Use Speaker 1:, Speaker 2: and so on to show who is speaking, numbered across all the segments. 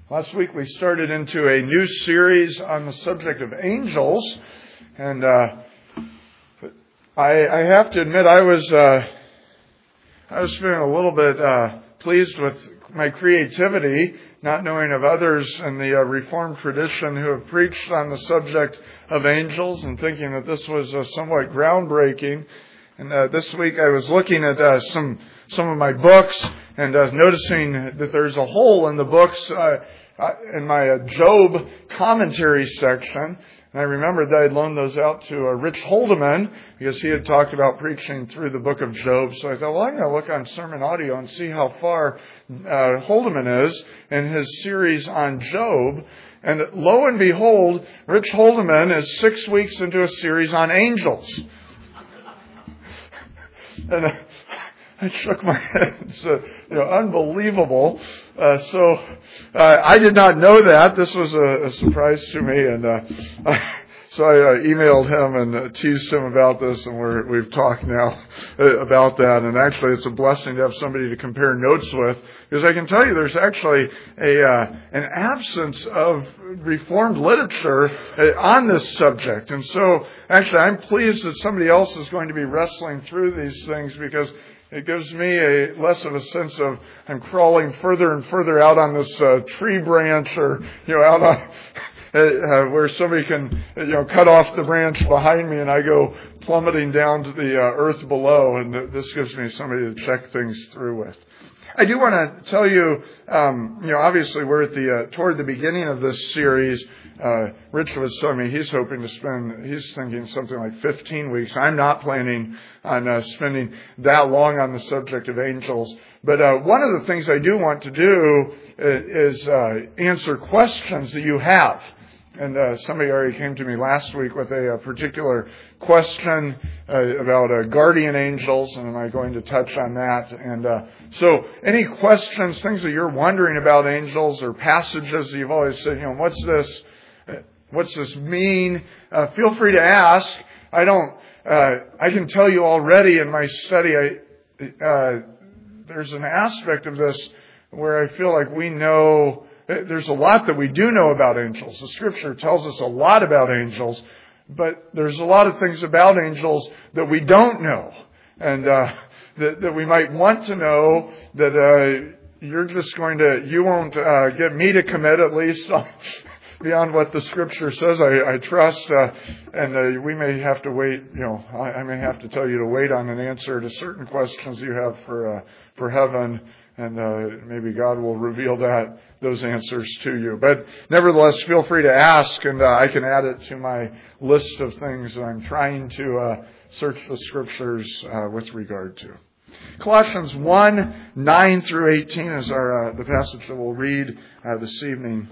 Speaker 1: Last week we started into a new series on the subject of angels, and I have to admit I was feeling a little bit pleased with my creativity, not knowing of others in the Reformed tradition who have preached on the subject of angels, and thinking that this was somewhat groundbreaking. And this week I was looking at some of my books and noticing that there's a hole in the books in my Job commentary section. And I remembered that I'd loaned those out to Rich Holdeman because he had talked about preaching through the book of Job. So I thought, well, I'm going to look on Sermon Audio and see how far Holdeman is in his series on Job. And lo and behold, Rich Holdeman is 6 weeks into a series on angels. And I shook my head. It's unbelievable. So I did not know that. This was a surprise to me, and so I emailed him and teased him about this, and we've talked now about that. And actually, it's a blessing to have somebody to compare notes with, because I can tell you there's actually an absence of Reformed literature on this subject. And so actually, I'm pleased that somebody else is going to be wrestling through these things, because it gives me less of a sense of I'm crawling further and further out on this tree branch, or out on where somebody can cut off the branch behind me and I go plummeting down to the earth below. And this gives me somebody to check things through with. I do want to tell you, obviously we're at toward the beginning of this series. Rich was telling me he's thinking something like 15 weeks. I'm not planning on spending that long on the subject of angels. But one of the things I do want to do is answer questions that you have. And somebody already came to me last week with a particular question about guardian angels, and am I going to touch on that? And so any questions, things that you're wondering about angels, or passages that you've always said, what's this mean? Feel free to ask. I can tell you already in my study, there's an aspect of this where I feel like we know. There's a lot that we do know about angels. The Scripture tells us a lot about angels, but there's a lot of things about angels that we don't know, and that we might want to know, that you won't get me to commit, at least beyond what the Scripture says, I trust, and we may have to wait, I may have to tell you to wait on an answer to certain questions you have for heaven. And maybe God will reveal those answers to you. But nevertheless, feel free to ask, and I can add it to my list of things that I'm trying to search the Scriptures with regard to. Colossians 1, 9 through 18 is the passage that we'll read this evening.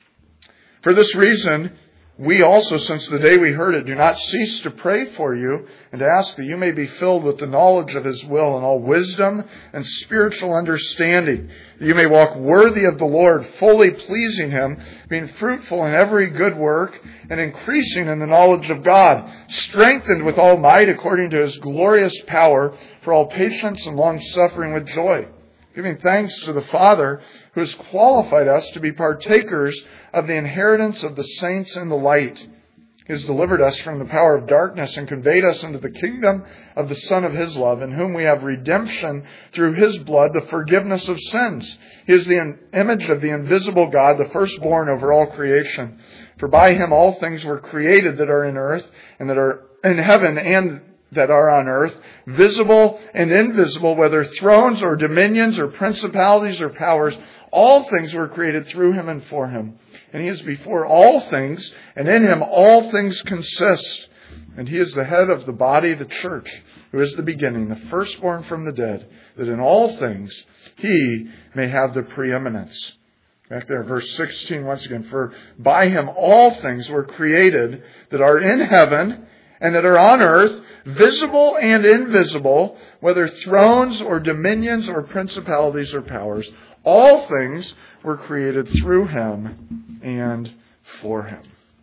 Speaker 1: For this reason, we also, since the day we heard it, do not cease to pray for you and to ask that you may be filled with the knowledge of His will and all wisdom and spiritual understanding, that you may walk worthy of the Lord, fully pleasing Him, being fruitful in every good work and increasing in the knowledge of God, strengthened with all might according to His glorious power, for all patience and long-suffering with joy, giving thanks to the Father who has qualified us to be partakers of the inheritance of the saints in the light. He has delivered us from the power of darkness and conveyed us into the kingdom of the Son of His love, in whom we have redemption through His blood, the forgiveness of sins. He is the image of the invisible God, the firstborn over all creation. For by Him all things were created that are in earth and that are in heaven and that are on earth, visible and invisible, whether thrones or dominions or principalities or powers. All things were created through Him and for Him. And He is before all things, and in Him all things consist. And He is the head of the body, the church, who is the beginning, the firstborn from the dead, that in all things He may have the preeminence. Back there, verse 16, once again. For by Him all things were created that are in heaven and that are on earth, visible and invisible, whether thrones or dominions or principalities or powers. All things were created through Him and for Him.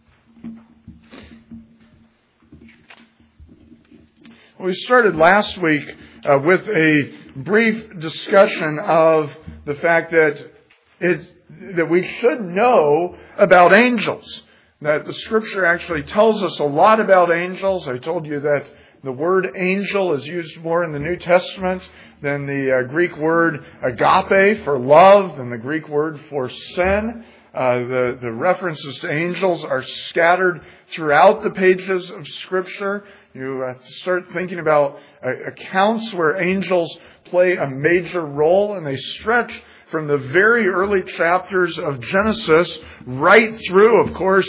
Speaker 1: We started last week with a brief discussion of the fact that that we should know about angels. That the Scripture actually tells us a lot about angels. I told you that the word angel is used more in the New Testament than the Greek word agape for love, than the Greek word for sin. The references to angels are scattered throughout the pages of Scripture. You start thinking about accounts where angels play a major role, and they stretch from the very early chapters of Genesis right through, of course,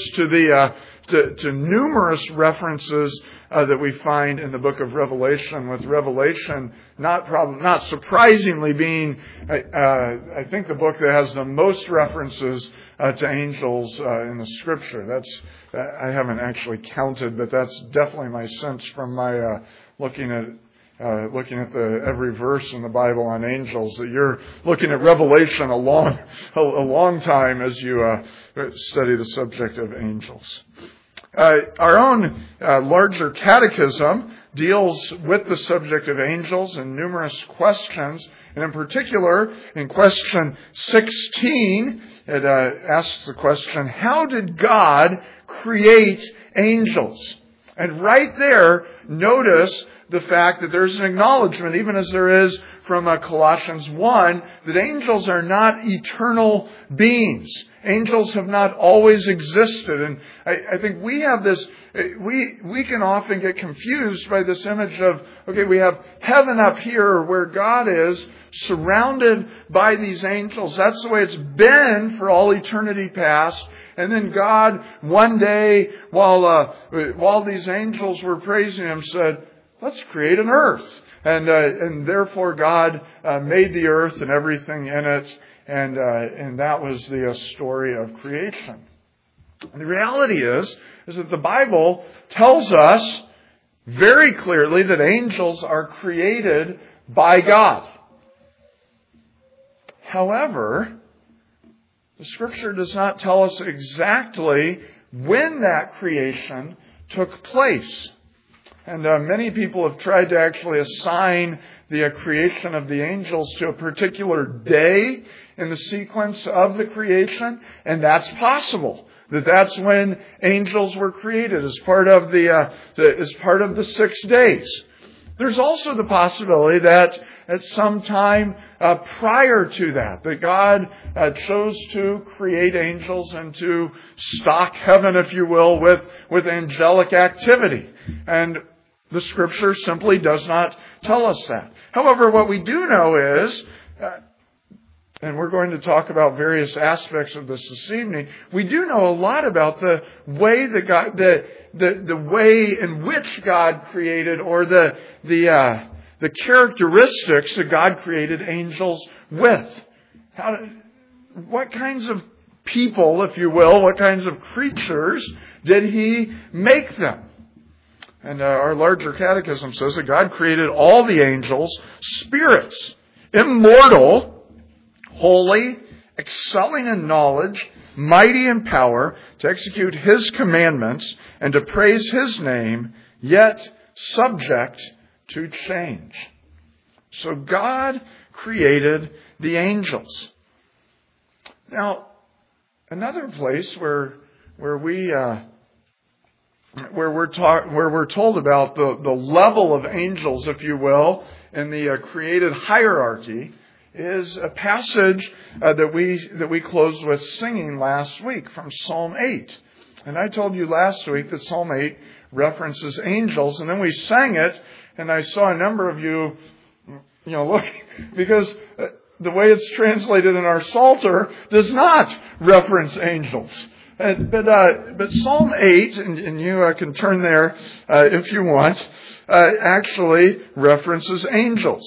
Speaker 1: to numerous references that we find in the book of Revelation, with Revelation not surprisingly being, I think, the book that has the most references to angels in the Scripture. I haven't actually counted, but that's definitely my sense from my looking at every verse in the Bible on angels, that you're looking at Revelation a long time as you study the subject of angels. Our own larger catechism deals with the subject of angels in numerous questions. And in particular, in question 16, it asks the question, how did God create angels? And right there, notice the fact that there's an acknowledgement, even as there is from Colossians 1, that angels are not eternal beings. Angels have not always existed. And I think we have this, we can often get confused by this image of, okay, we have heaven up here where God is surrounded by these angels. That's the way it's been for all eternity past. And then God, one day, while these angels were praising Him, said, let's create an earth. And therefore God made the earth and everything in it. And that was the story of creation. And the reality is that the Bible tells us very clearly that angels are created by God. However, the Scripture does not tell us exactly when that creation took place. And many people have tried to actually assign the creation of the angels to a particular day in the sequence of the creation, and that's possible. That's when angels were created as part of the 6 days. There's also the possibility that at some time prior to that God chose to create angels and to stock heaven, if you will, with angelic activity. And the Scripture simply does not tell us that. However, what we do know is, and we're going to talk about various aspects of this evening, we do know a lot about the way that God, the way in which God created, or the characteristics that God created angels with. What kinds of people, if you will, what kinds of creatures did He make them? And our larger catechism says that God created all the angels, spirits, immortal, holy, excelling in knowledge, mighty in power, to execute His commandments and to praise His name, yet subject to change. So God created the angels. Now, another place where we're told about the level of angels, if you will, in the created hierarchy is a passage that we closed with singing last week from Psalm 8. And I told you last week that Psalm 8 references angels, and then we sang it, and I saw a number of you look, because the way it's translated in our Psalter does not reference angels. But Psalm 8, and you can turn there if you want, actually references angels.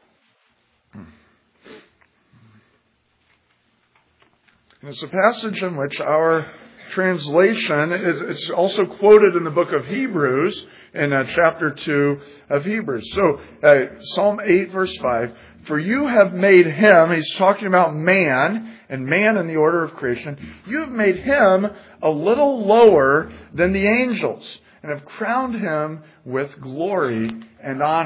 Speaker 1: And it's a passage in which our translation is also quoted in the book of Hebrews, in chapter 2 of Hebrews. So, Psalm 8, verse 5, for you have made Him, he's talking about man, and man in the order of creation, you have made Him a little lower than the angels, and have crowned Him with glory and honor.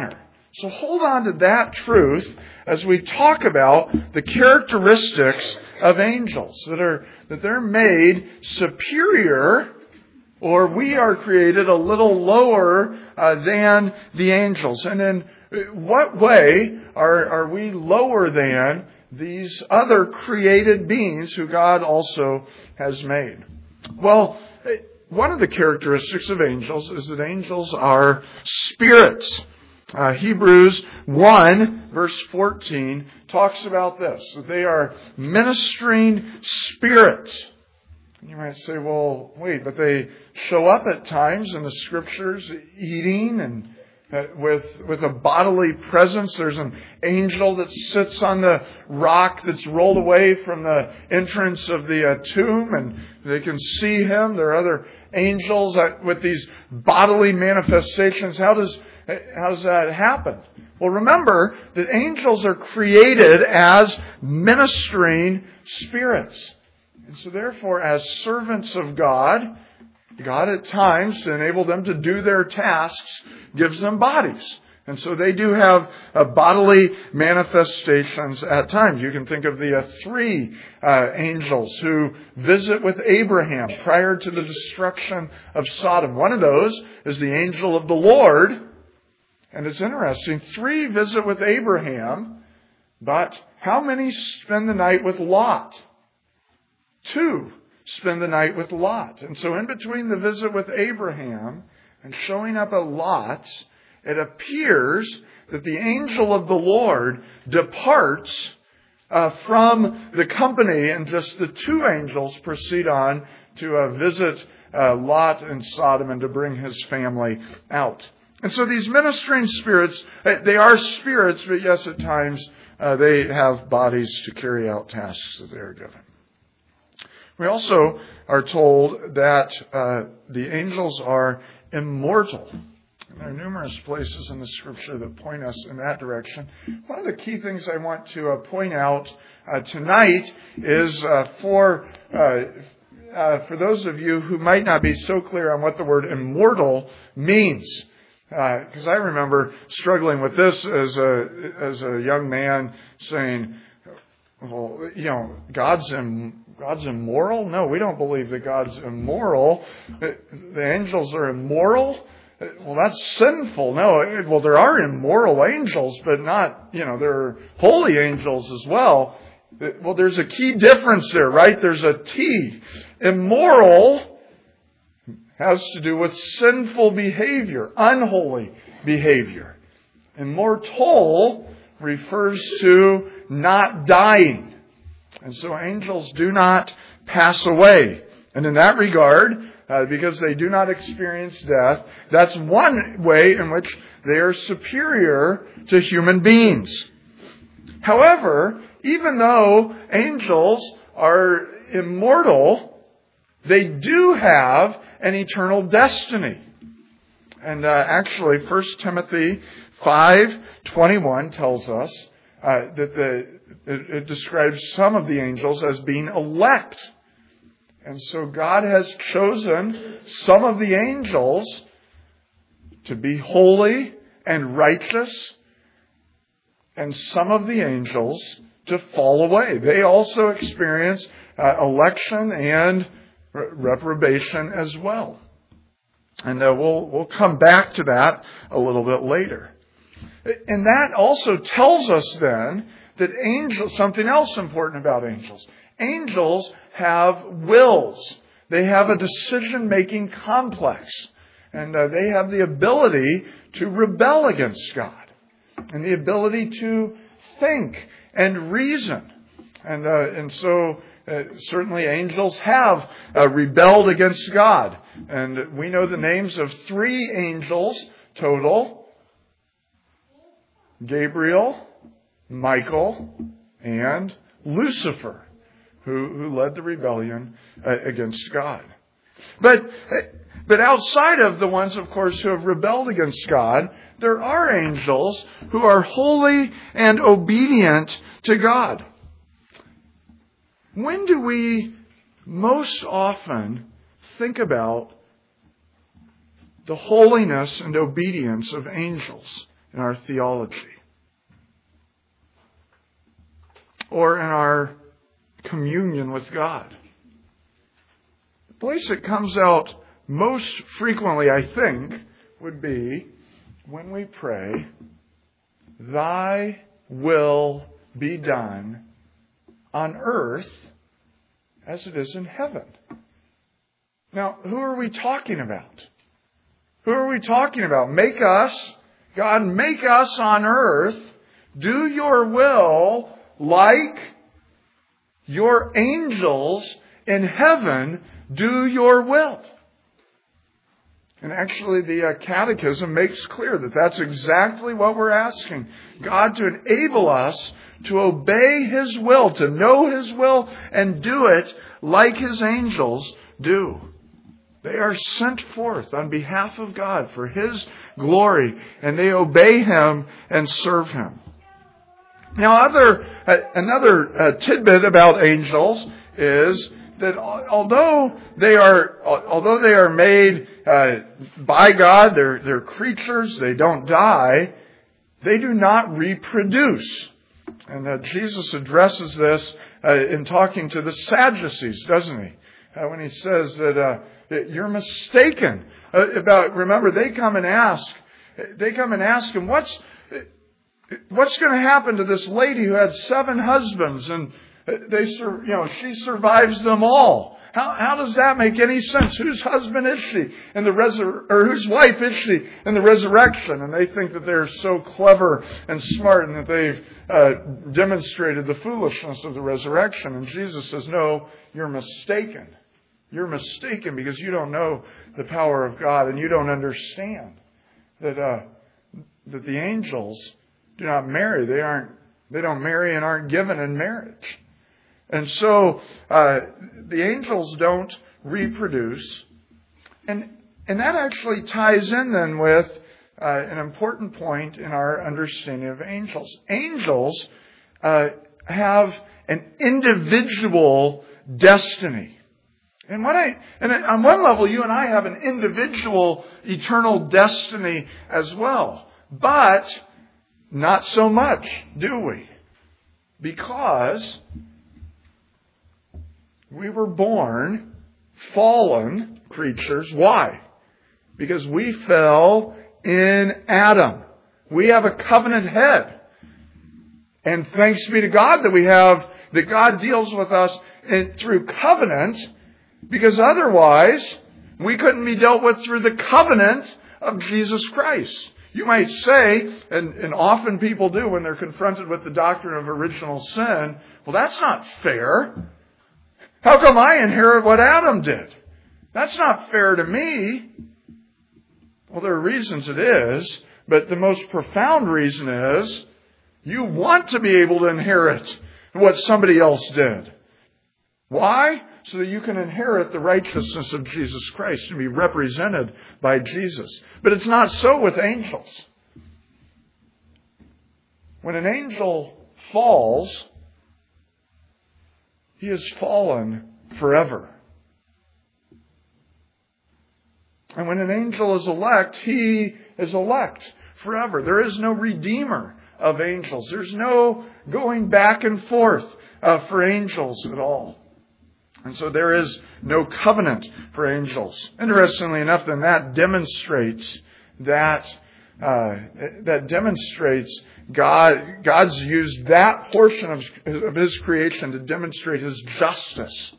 Speaker 1: So hold on to that truth as we talk about the characteristics of angels, that they're made superior, or we are created a little lower than the angels. And in what way are we lower than these other created beings who God also has made? Well, one of the characteristics of angels is that angels are spirits. Hebrews 1 verse 14 talks about this, that they are ministering spirits. You might say, well, wait, but they show up at times in the Scriptures eating and with a bodily presence. There's an angel that sits on the rock that's rolled away from the entrance of the tomb, and they can see him. There are other angels with these bodily manifestations. How does that happen? Well, remember that angels are created as ministering spirits. And so therefore, as servants of God at times, to enable them to do their tasks, gives them bodies. And so they do have bodily manifestations at times. You can think of the three angels who visit with Abraham prior to the destruction of Sodom. One of those is the angel of the Lord. And it's interesting, 3 visit with Abraham, but how many spend the night with Lot? 2 spend the night with Lot. And so in between the visit with Abraham and showing up at Lot's, it appears that the angel of the Lord departs from the company, and just the 2 angels proceed on to visit Lot and Sodom and to bring his family out. And so these ministering spirits, they are spirits, but yes, at times they have bodies to carry out tasks that they are given. We also are told that the angels are immortal. And there are numerous places in the Scripture that point us in that direction. One of the key things I want to point out tonight is for those of you who might not be so clear on what the word immortal means. Because I remember struggling with this as a young man, saying, well, God's immoral? No, we don't believe that God's immoral. The angels are immoral? Well, that's sinful. No, well, there are immoral angels, but not, there are holy angels as well. Well, there's a key difference there, right? There's a T. Immoral has to do with sinful behavior, unholy behavior. Immortal refers to not dying. And so angels do not pass away. And in that regard, because they do not experience death, that's one way in which they are superior to human beings. However, even though angels are immortal, they do have an eternal destiny. And actually, 1 Timothy 5:21 tells us that it describes some of the angels as being elect. And so God has chosen some of the angels to be holy and righteous, and some of the angels to fall away. They also experience election and reprobation as well. And we'll come back to that a little bit later. And that also tells us then that angels, something else important about angels. Angels have wills. They have a decision-making complex. And they have the ability to rebel against God. And the ability to think and reason. And so certainly angels have rebelled against God. And we know the names of 3 angels total: Gabriel, Michael, and Lucifer, who led the rebellion against God. But outside of the ones, of course, who have rebelled against God, there are angels who are holy and obedient to God. When do we most often think about the holiness and obedience of angels in our theology or in our communion with God. The place it comes out most frequently, I think, would be when we pray, Thy will be done on earth as it is in heaven. Now, who are we talking about? Who are we talking about? God, make us on earth, do your will like your angels in heaven do your will. And actually the Catechism makes clear that that's exactly what we're asking. God to enable us to obey His will, to know His will and do it like His angels do. They are sent forth on behalf of God for His glory, and they obey Him and serve Him. Now, another tidbit about angels is that although they are made by God, they're creatures, they don't die, they do not reproduce. And Jesus addresses this in talking to the Sadducees, doesn't he? When he says that you're mistaken about. Remember, they come and ask him, what's going to happen to this lady who had 7 husbands and she survives them all? How does that make any sense? Whose husband is she in the or whose wife is she in the resurrection? And they think that they're so clever and smart and that they've demonstrated the foolishness of the resurrection. And Jesus says, no, you're mistaken. You're mistaken because you don't know the power of God and you don't understand that the angels do not marry. They don't marry and aren't given in marriage. And so the angels don't reproduce. And that actually ties in then with an important point in our understanding of angels. Angels have an individual destiny. And on one level, you and I have an individual eternal destiny as well. But not so much, do we? Because we were born fallen creatures. Why? Because we fell in Adam. We have a covenant head. And thanks be to God that God deals with us through covenant, because otherwise we couldn't be dealt with through the covenant of Jesus Christ. You might say, and often people do when they're confronted with the doctrine of original sin, well, that's not fair. How come I inherit what Adam did? That's not fair to me. Well, there are reasons it is, but the most profound reason is you want to be able to inherit what somebody else did. Why? So that you can inherit the righteousness of Jesus Christ and be represented by Jesus. But it's not so with angels. When an angel falls, he has fallen forever. And when an angel is elect, he is elect forever. There is no redeemer of angels. There's no going back and forth for angels at all. And so there is no covenant for angels. Interestingly enough, then that demonstrates God's used that portion of His creation to demonstrate His justice.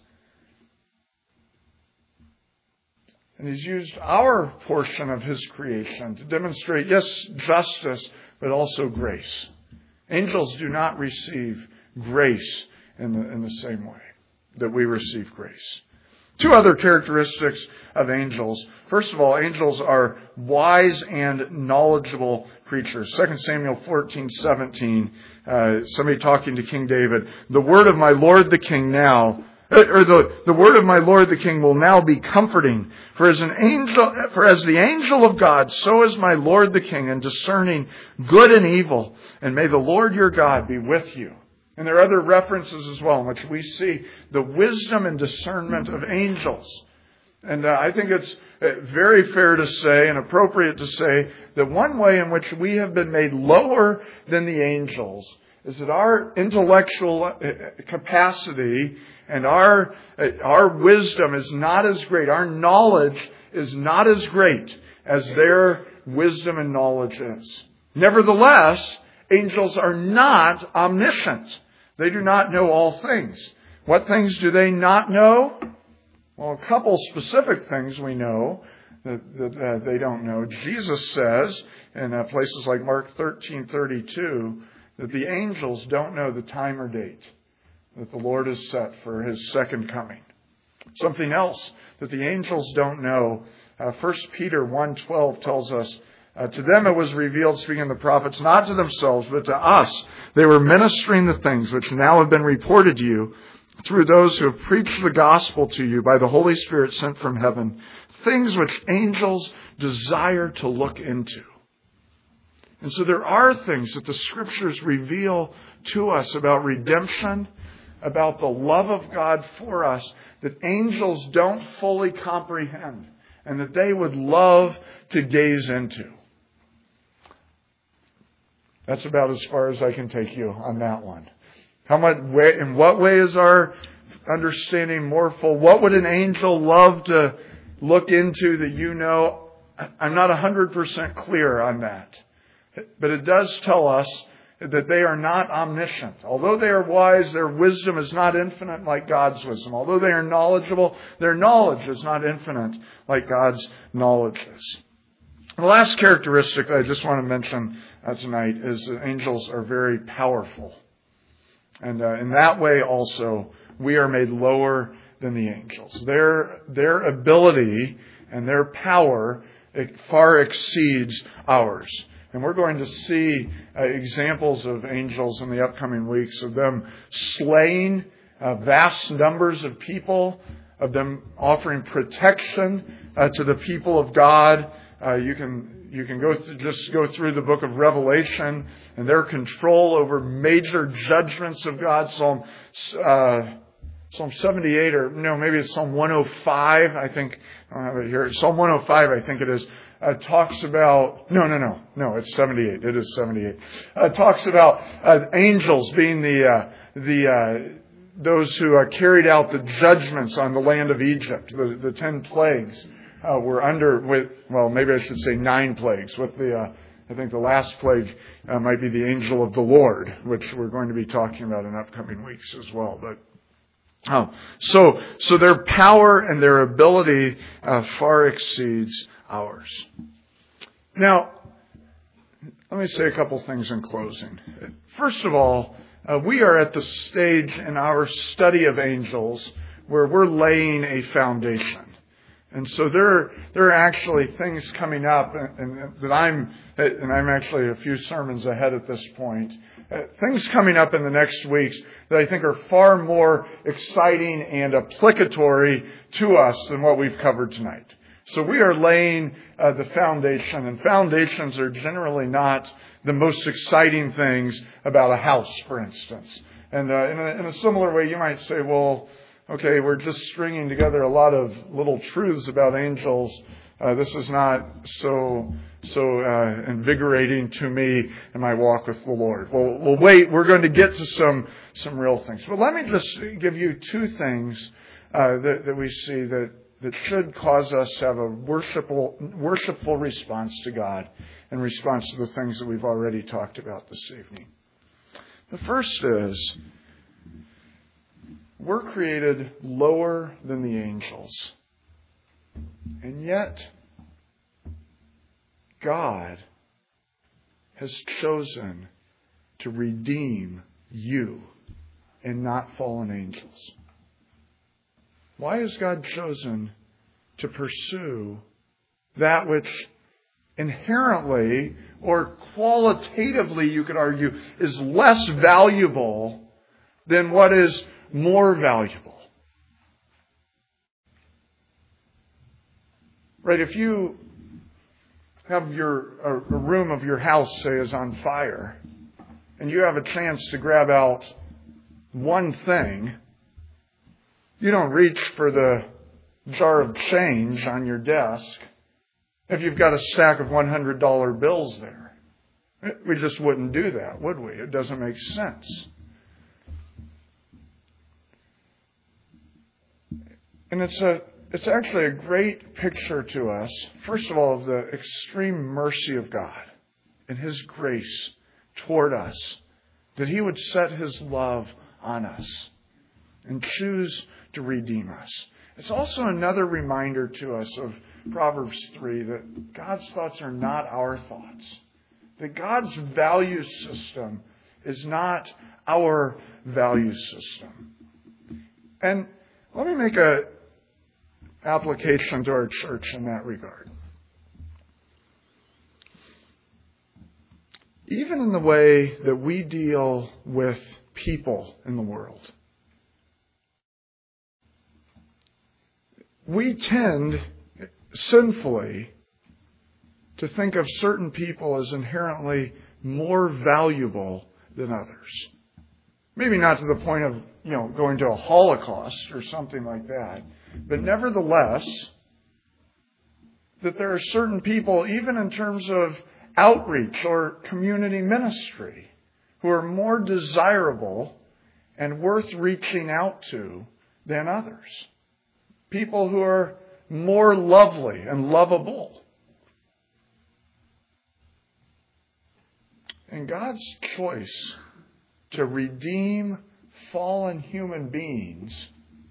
Speaker 1: And He's used our portion of His creation to demonstrate, yes, justice, but also grace. Angels do not receive grace in the same way that we receive grace. 2 other characteristics of angels. First of all, angels are wise and knowledgeable creatures. 2 Samuel 14:17, somebody talking to King David, the word of my Lord the King now, the word of my Lord the King will now be comforting. For as the angel of God, so is my Lord the King in discerning good and evil. And may the Lord your God be with you. And there are other references as well in which we see the wisdom and discernment of angels. And I think it's very fair to say and appropriate to say that one way in which we have been made lower than the angels is that our intellectual capacity and our wisdom is not as great. Our knowledge is not as great as their wisdom and knowledge is. Nevertheless, angels are not omniscient. They do not know all things. What things do they not know? Well, a couple specific things we know that they don't know. Jesus says in places like Mark 13:32 that the angels don't know the time or date that the Lord has set for His second coming. Something else that the angels don't know. 1 Peter 1:12 tells us, to them it was revealed, speaking of the prophets, not to themselves, but to us. They were ministering the things which now have been reported to you through those who have preached the gospel to you by the Holy Spirit sent from heaven, things which angels desire to look into. And so there are things that the Scriptures reveal to us about redemption, about the love of God for us, that angels don't fully comprehend and that they would love to gaze into. That's about as far as I can take you on that one. In what way is our understanding more full? What would an angel love to look into that you know? I'm not 100% clear on that. But it does tell us that they are not omniscient. Although they are wise, their wisdom is not infinite like God's wisdom. Although they are knowledgeable, their knowledge is not infinite like God's knowledge is. The last characteristic that I just want to mention tonight is that angels are very powerful. And in that way also, we are made lower than the angels. Their ability and their power far exceeds ours. And we're going to see examples of angels in the upcoming weeks, of them slaying vast numbers of people, of them offering protection to the people of God. You can go through the book of Revelation and their control over major judgments of God. Psalm 78, or no, maybe it's Psalm 105. I think I don't have it here. Psalm 105, I think it is. Talks about no, it's 78. It is 78. Talks about angels being those who carried out the judgments on the land of Egypt. The 10 plagues were maybe I should say 9 plagues. With I think the last plague might be the angel of the Lord, which we're going to be talking about in upcoming weeks as well. But so their power and their ability far exceeds ours. Now, let me say a couple things in closing. First of all, we are at the stage in our study of angels where we're laying a foundation. And so there are actually things coming up, and I'm actually a few sermons ahead at this point. Things coming up in the next weeks that I think are far more exciting and applicatory to us than what we've covered tonight. So we are laying the foundation, and foundations are generally not the most exciting things about a house, for instance. And in a similar way, you might say, well, okay, we're just stringing together a lot of little truths about angels. This is not so invigorating to me in my walk with the Lord. Well, wait, we're going to get to some real things. But let me just give you 2 things that we see that should cause us to have a worshipful response to God in response to the things that we've already talked about this evening. The first is, we're created lower than the angels. And yet, God has chosen to redeem you and not fallen angels. Why has God chosen to pursue that which inherently or qualitatively, you could argue, is less valuable than what is more valuable? Right? If you have a room of your house, say, is on fire, and you have a chance to grab out one thing, you don't reach for the jar of change on your desk if you've got a stack of $100 bills there. We just wouldn't do that, would we? It doesn't make sense. And it's actually a great picture to us, first of all, of the extreme mercy of God and His grace toward us, that He would set His love on us and choose to redeem us. It's also another reminder to us of Proverbs 3 that God's thoughts are not our thoughts. That God's value system is not our value system. And let me make an application to our church in that regard. Even in the way that we deal with people in the world, we tend sinfully to think of certain people as inherently more valuable than others. Maybe not to the point of, going to a Holocaust or something like that. But nevertheless, that there are certain people, even in terms of outreach or community ministry, who are more desirable and worth reaching out to than others. People who are more lovely and lovable. And God's choice to redeem fallen human beings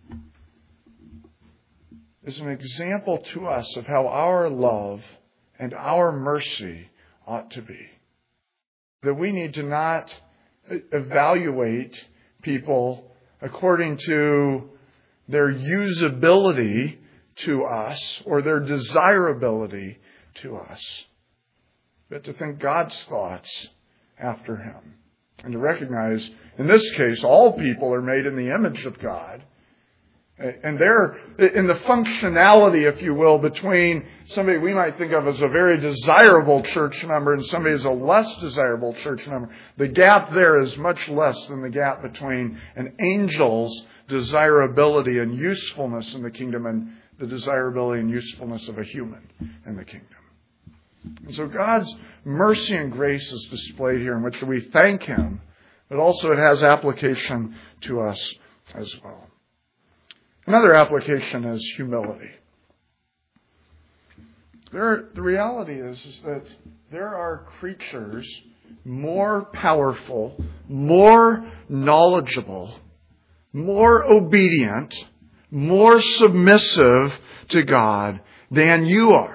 Speaker 1: is an example to us of how our love and our mercy ought to be. That we need to not evaluate people according to their usability to us or their desirability to us, but to think God's thoughts after Him. And to recognize, in this case, all people are made in the image of God. And they're in the functionality, if you will, between somebody we might think of as a very desirable church member and somebody as a less desirable church member. The gap there is much less than the gap between an angel's desirability and usefulness in the kingdom and the desirability and usefulness of a human in the kingdom. And so God's mercy and grace is displayed here, in which we thank Him, but also it has application to us as well. Another application is humility. The reality is that there are creatures more powerful, more knowledgeable, more obedient, more submissive to God than you are.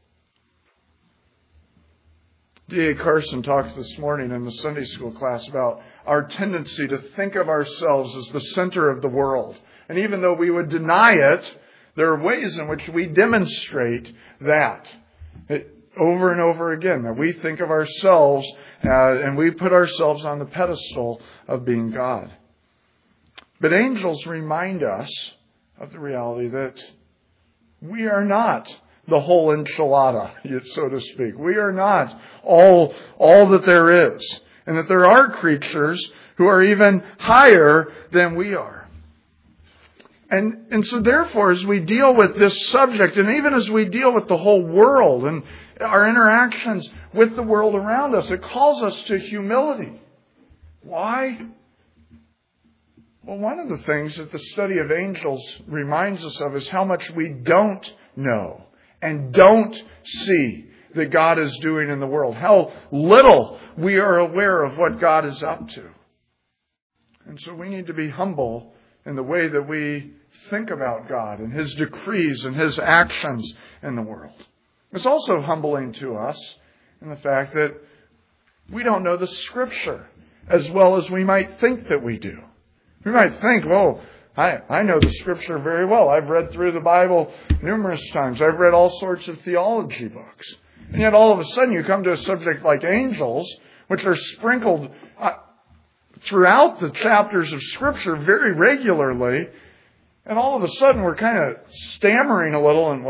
Speaker 1: D.A. Carson talked this morning in the Sunday school class about our tendency to think of ourselves as the center of the world. And even though we would deny it, there are ways in which we demonstrate that over and over again, that we think of ourselves and we put ourselves on the pedestal of being God. But angels remind us of the reality that we are not the whole enchilada, so to speak. We are not all that there is. And that there are creatures who are even higher than we are. And so therefore, as we deal with this subject, and even as we deal with the whole world and our interactions with the world around us, it calls us to humility. Why? Well, one of the things that the study of angels reminds us of is how much we don't know and don't see that God is doing in the world. How little we are aware of what God is up to. And so we need to be humble in the way that we think about God and His decrees and His actions in the world. It's also humbling to us in the fact that we don't know the Scripture as well as we might think that we do. We might think, well, I know the Scripture very well. I've read through the Bible numerous times. I've read all sorts of theology books. And yet all of a sudden you come to a subject like angels, which are sprinkled throughout the chapters of Scripture very regularly. And all of a sudden we're kind of stammering a little and, well,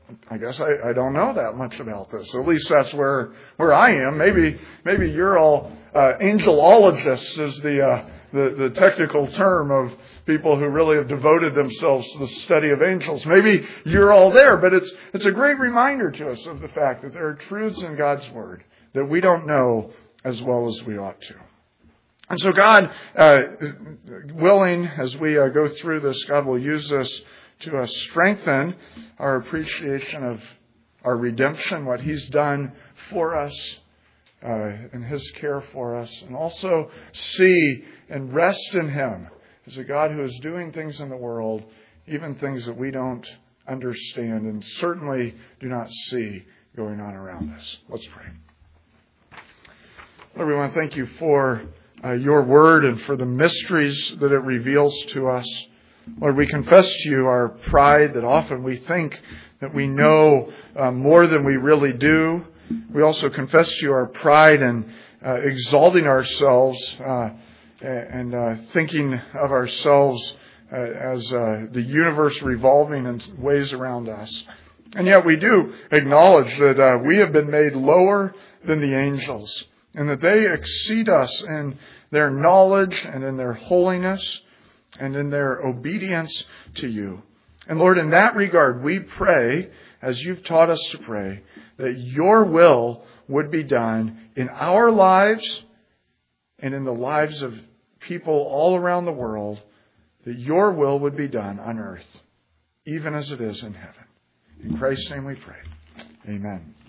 Speaker 1: I guess I don't know that much about this. At least that's where I am. Maybe you're all angelologists is the technical term of people who really have devoted themselves to the study of angels. Maybe you're all there, but it's a great reminder to us of the fact that there are truths in God's Word that we don't know as well as we ought to. And so God, willing, as we go through this, God will use this to strengthen our appreciation of our redemption, what He's done for us, and His care for us, and also see and rest in Him as a God who is doing things in the world, even things that we don't understand and certainly do not see going on around us. Let's pray. Lord, we want to thank You for Your Word and for the mysteries that it reveals to us. Lord, we confess to You our pride that often we think that we know more than we really do. We also confess to You our pride in exalting ourselves and thinking of ourselves as the universe revolving in ways around us. And yet we do acknowledge that we have been made lower than the angels, and that they exceed us in their knowledge and in their holiness and in their obedience to You. And Lord, in that regard, we pray, as You've taught us to pray, that Your will would be done in our lives and in the lives of people all around the world, that Your will would be done on earth, even as it is in heaven. In Christ's name we pray. Amen.